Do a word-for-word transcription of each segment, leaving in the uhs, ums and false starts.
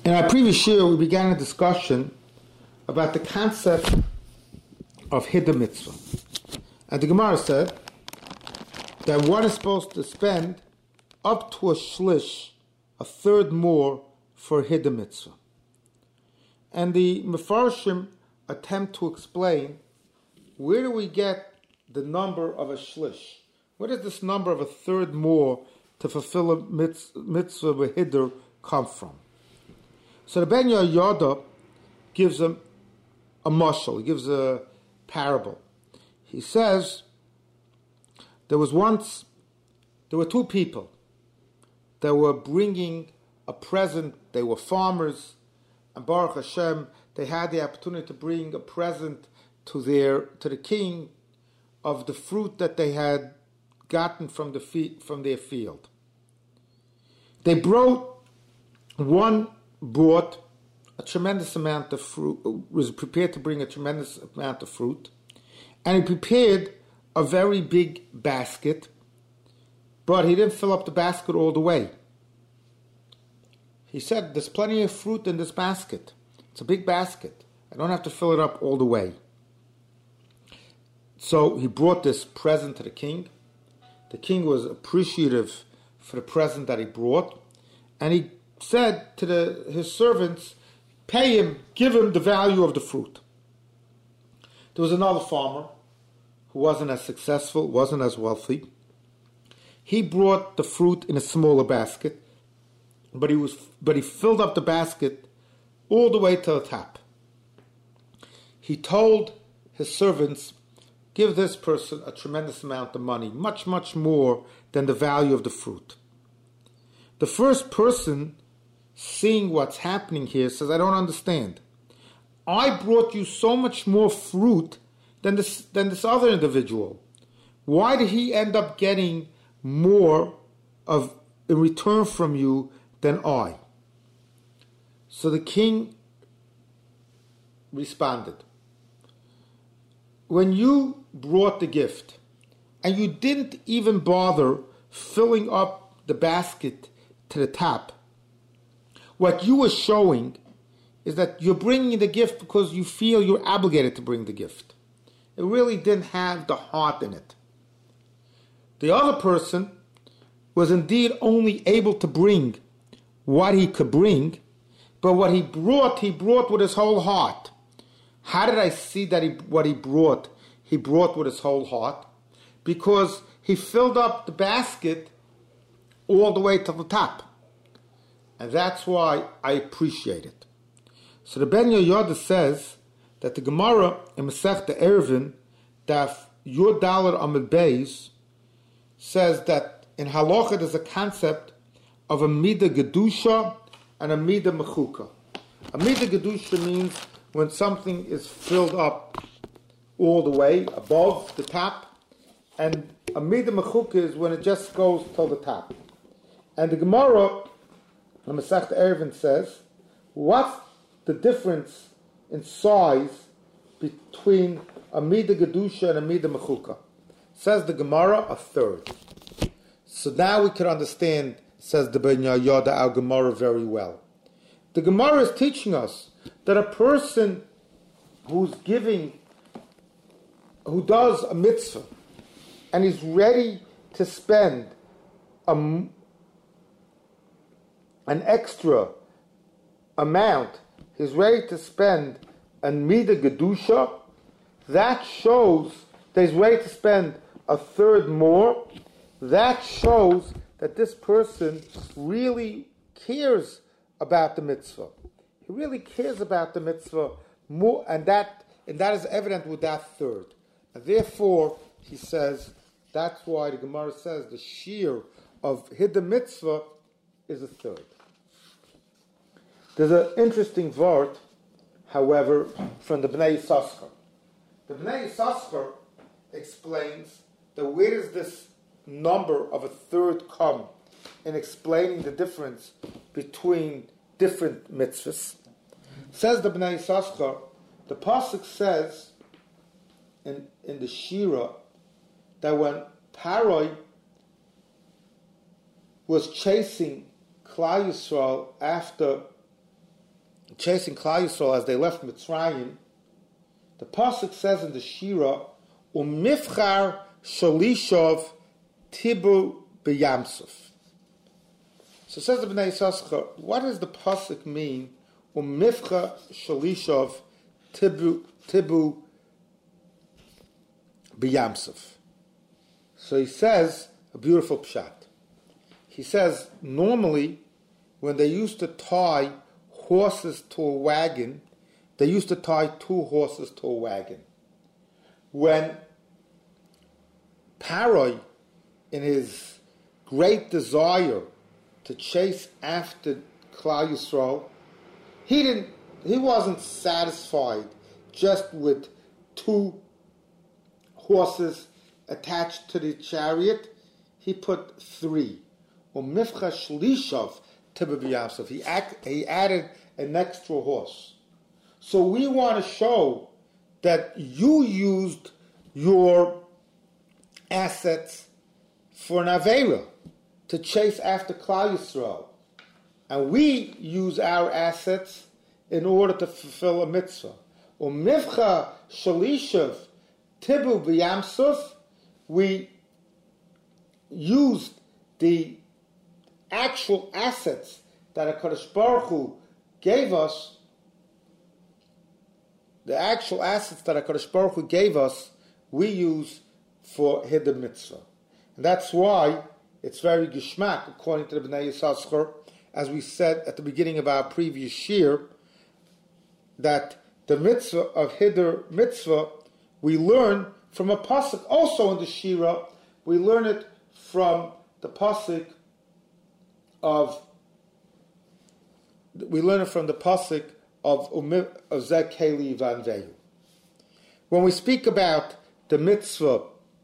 In our previous year, we began a discussion about the concept of Hiddur Mitzvah. And the Gemara said that one is supposed to spend up to a shlish, a third more, for Hiddur Mitzvah. And the Mefarshim attempt to explain, where do we get the number of a shlish? Where does this number of a third more to fulfill a mitzvah with Hiddur come from? So the Ben Yehoyada gives a, a mashal, he gives a parable. He says, there was once, there were two people that were bringing a present. They were farmers, and Baruch Hashem, they had the opportunity to bring a present to their to the king of the fruit that they had gotten from the fe- from their field. They brought one brought a tremendous amount of fruit, was prepared to bring a tremendous amount of fruit, and he prepared a very big basket, but he didn't fill up the basket all the way. He said, there's plenty of fruit in this basket. It's a big basket. I don't have to fill it up all the way. So he brought this present to the king. The king was appreciative for the present that he brought, and he said to the, his servants, pay him, give him the value of the fruit. There was another farmer who wasn't as successful, wasn't as wealthy. He brought the fruit in a smaller basket, but he was but he filled up the basket all the way to the top. He told his servants, give this person a tremendous amount of money, much, much more than the value of the fruit. The first person seeing what's happening here says, I don't understand. I brought you so much more fruit than this than this other individual. Why did he end up getting more of in return from you than I? So the king responded, when you brought the gift and you didn't even bother filling up the basket to the top, what you were showing is that you're bringing the gift because you feel you're obligated to bring the gift. It really didn't have the heart in it. The other person was indeed only able to bring what he could bring, but what he brought, he brought with his whole heart. How did I see that he, what he brought, he brought with his whole heart? Because he filled up the basket all the way to the top. And that's why I appreciate it. So the Ben Yehoyada says that the Gemara in Masechta Eruvin, Daf Yud Dalet Amud Beis, says that in Halacha there's a concept of a Midah Gedusha and a Midah Mechuka. A Midah Gedusha means when something is filled up all the way above the top, and a Midah Mechuka is when it just goes till the top. And the Gemara the Masechta Eruvin says, what's the difference in size between a Midah Gedusha and a Midah Mechuka? Says the Gemara, a third. So now we can understand, says the Ben Yehoyada, our Gemara very well. The Gemara is teaching us that a person who's giving, who does a mitzvah, and is ready to spend a an extra amount, he's ready to spend a Midah Gedusha, that shows that he's ready to spend a third more. That shows that this person really cares about the mitzvah. He really cares about the mitzvah more, and that and that is evident with that third. And therefore, he says, that's why the Gemara says the shear of Hiddur Mitzvah is a third. There's an interesting word, however, from the Bnei Yissaschar. The Bnei Yissaschar explains that where does this number of a third come in explaining the difference between different mitzvahs. Says the Bnei Yissaschar, the pasuk says in, in the Shira that when Paroi was chasing Klal Yisrael after chasing Klal Yisrael as they left Mitzrayim, the pasuk says in the Shira, "Umifchar shalishov tibu b'yamsuf." So says the Bnei Yissaschar, what does the pasuk mean? Umifchar shalishov tibu tibu b'yamsuf. So he says a beautiful pshat. He says normally when they used to tie horses to a wagon, they used to tie two horses to a wagon. When Paroi, in his great desire to chase after Klal Yisrael, he didn't. He wasn't satisfied just with two horses attached to the chariot. He put three. Umifcha shlishov tibu b'yamsuf. He act, he added an extra horse. So we want to show that you used your assets for an Aveira, to chase after Klal Yisrael. And we use our assets in order to fulfill a mitzvah. Umivcha shalishav tibu b'yamsuf, we used the actual assets that HaKadosh Baruch Hu gave us, the actual assets that HaKadosh Baruch Hu gave us, we use for Hidden Mitzvah. And that's why it's very gishmak, according to the Bnei Yissaschar, as we said at the beginning of our previous year, that the mitzvah of Hidden Mitzvah, we learn from a pasuk, also in the Shira, we learn it from the pasuk of, we learn it from the pasuk of of Zeh Keli Vanvehu. When we speak about the mitzvah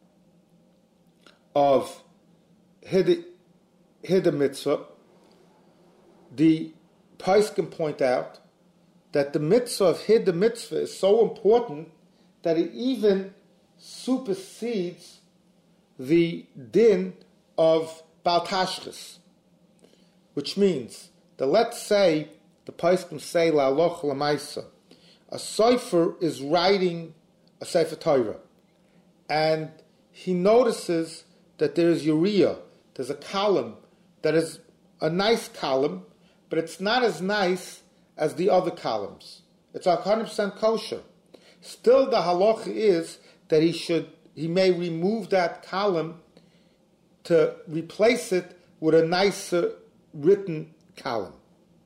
of Hidden Mitzvah, the Paiskim point out that the mitzvah of Hidden Mitzvah is so important that it even supersedes the din of Bal Tashchis, which means that, let's say, the Paiskim say la'aloch la'maisa, a sofer is writing a Sefer Torah, and he notices that there is urea, there's a column that is a nice column, but it's not as nice as the other columns. It's one hundred percent kosher. Still, the halacha is that he should, he may remove that column to replace it with a nicer written column.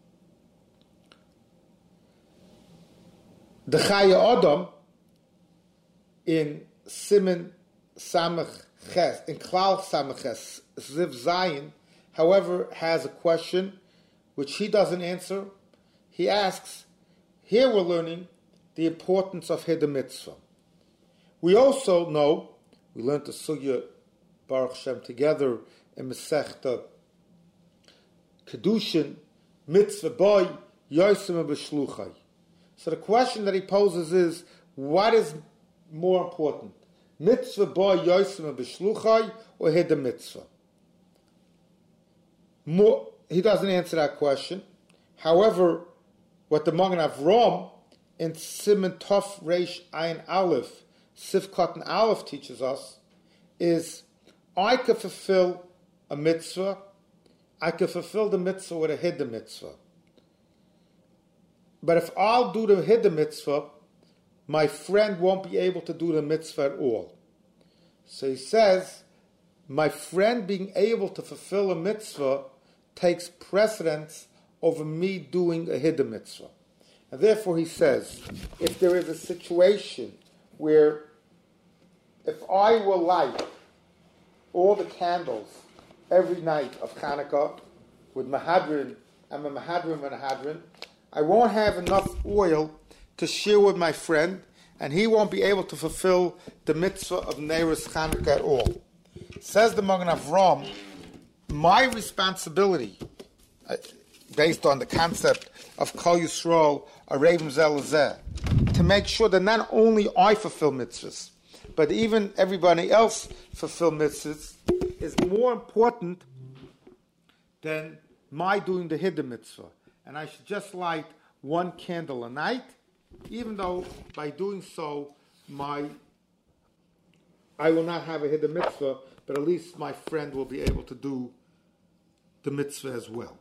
The Chaya Adam in Siman Samach Ches, in Klal Samach Ches, Ziv Zayin, however, has a question which he doesn't answer. He asks, here we're learning the importance of Hidden Mitzvah. We also know, we learned the Sugya Baruch Shem together in Masechta Kedushin, Mitzvah Boy, Yosem B'Shluchai. So the question that he poses is, what is more important? Mitzvah Boy, Yosem B'Shluchai, or Hidden Mitzvah? More, he doesn't answer that question. However, what the Magen Avram in Siman Tov Reish Ayin Aleph, Sifkat and Aleph teaches us is, I could fulfill a mitzvah, I could fulfill the mitzvah with a hidden mitzvah. But if I'll do the hidden mitzvah, my friend won't be able to do the mitzvah at all. So he says, my friend being able to fulfill a mitzvah takes precedence over me doing a hidden mitzvah. And therefore he says, if there is a situation where if I will light all the candles every night of Hanukkah with Mahadrin, I'm a Mahadrin and a Hadrin, I won't have enough oil to share with my friend, and he won't be able to fulfill the mitzvah of Neiros Hanukkah at all. Says the Magen Avram, my responsibility, uh, based on the concept of Kol Yisrael, Arevim Zelazeh, to make sure that not only I fulfill mitzvahs, but even everybody else fulfill mitzvahs, is more important than my doing the hidden mitzvah. And I should just light one candle a night, even though by doing so, my I will not have a hidden mitzvah, but at least my friend will be able to do the mitzvah as well.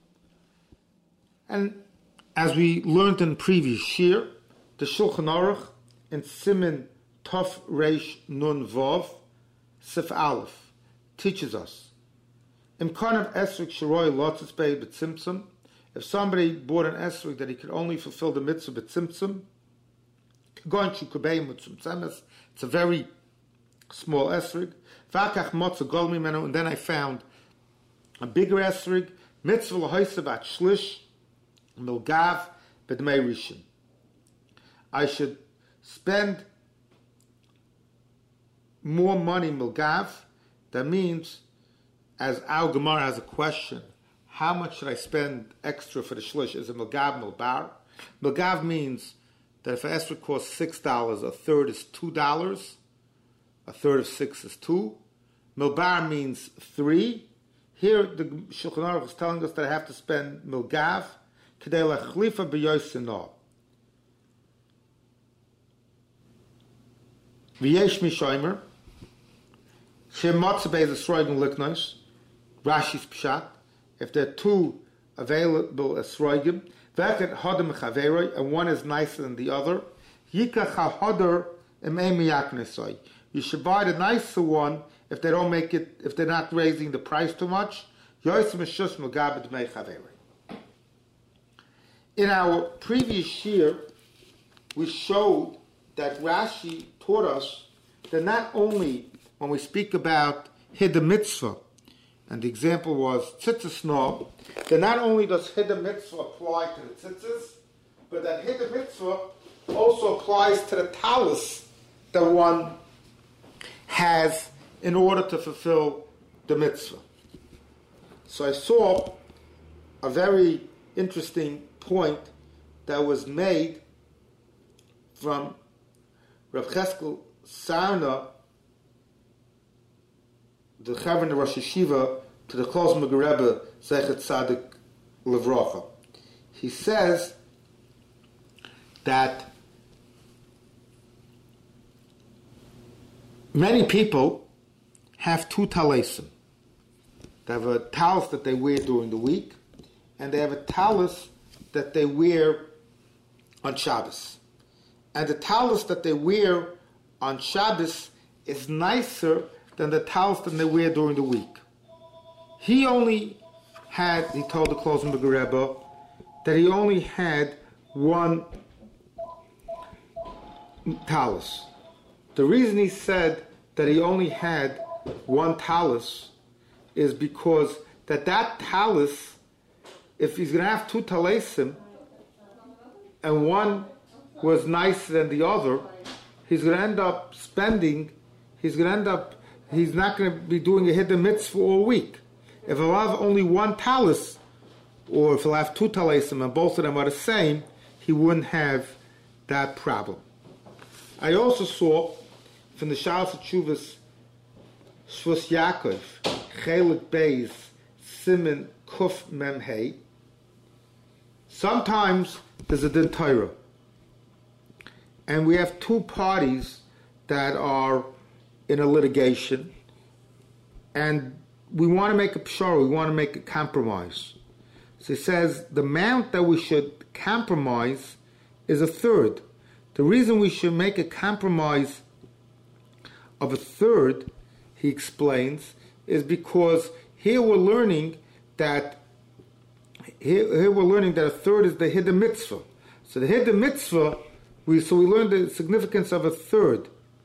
And as we learned in previous year, the Shulchan Aruch in Siman Tov Reish Nun Vav Sif Aleph teaches us Imkan of Esrik Shiroi Lotzis Bei B'Tzimtzum. If somebody bought an esrog that he could only fulfill the mitzvah b'tzimtzum, it's a very small esrog. And then I found a bigger esrog, mitzvah l'hoyse bat shlish, milgav b'dmei rishon. I should spend more money milgav. That means, as our Gemara has a question, how much should I spend extra for the shlish? Is it milgav, milbar? Milgav means that if an esrog costs six dollars, a third is two dollars. A third of six is two. Milbar means three. Here the Shulchan Aruch is telling us that I have to spend milgav k'dei lachlifa b'yosinah. V'yesh mishomer shem matzah beis esroigim liknos. Rashi's pshat. If there are two available esroigim, v'eket hodem chaveroi, and one is nicer than the other, yikach hahoder emei miyaknesoi. You should buy the nicer one if they don't make it, if they're not raising the price too much. In our previous year, we showed that Rashi taught us that not only when we speak about hidden mitzvah, and the example was tzitzis no, that not only does hidden mitzvah apply to the tzitzis, but that hidden mitzvah also applies to the talis that one has in order to fulfill the mitzvah. So I saw a very interesting point that was made from Rav Cheskel Sarna, the Chavon Rosh Yeshiva, to the Klosmer Rebbe Zechet Tzadik Levrocha. He says that many people have two talesim. They have a talis that they wear during the week, and they have a talis that they wear on Shabbos. And the talis that they wear on Shabbos is nicer than the talis that they wear during the week. He only had, he told the Klosmer Rebbe, that he only had one talis. The reason he said that he only had one talis is because that that talis, if he's going to have two talesim, and one was nicer than the other, he's going to end up spending, he's going to end up, he's not going to be doing a hidden mitzvah all week. If he'll have only one talis, or if he'll have two talesim and both of them are the same, he wouldn't have that problem. I also saw from the Shalos Tshuvas Shvus Yaakov, Chelik Beis, Siman Kuf Mem Hey, sometimes there's a din Torah, and we have two parties that are in a litigation, and we want to make a pshara, we want to make a compromise. So he says the amount that we should compromise is a third. The reason we should make a compromise of a third, he explains, is because here we're learning that here, here we're learning that a third is the hidden mitzvah. So the hidden mitzvah, we so we learn the significance of a third.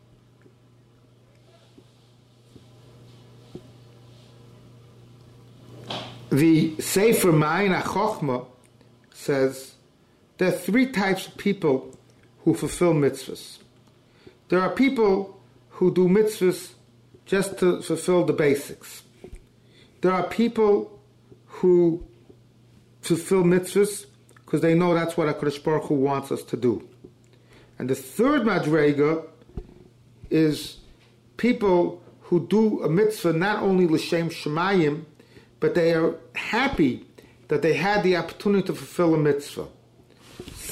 The Sefer Ma'ayin HaChochma says there are three types of people who fulfill mitzvahs. There are people who do mitzvahs just to fulfill the basics. There are people who fulfill mitzvahs because they know that's what HaKadosh Baruch Hu wants us to do. And the third madrega is people who do a mitzvah not only l'shem shemayim, but they are happy that they had the opportunity to fulfill a mitzvah.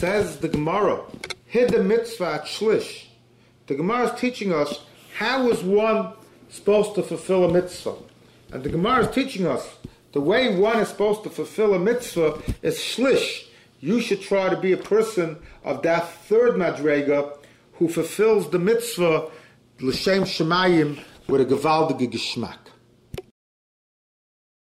Says the Gemara, hid the mitzvah at shlish. The Gemara is teaching us how is one supposed to fulfill a mitzvah. And the Gemara is teaching us the way one is supposed to fulfill a mitzvah is shlish. You should try to be a person of that third madrega who fulfills the mitzvah l'shem shemayim with a gewaldige geschmack.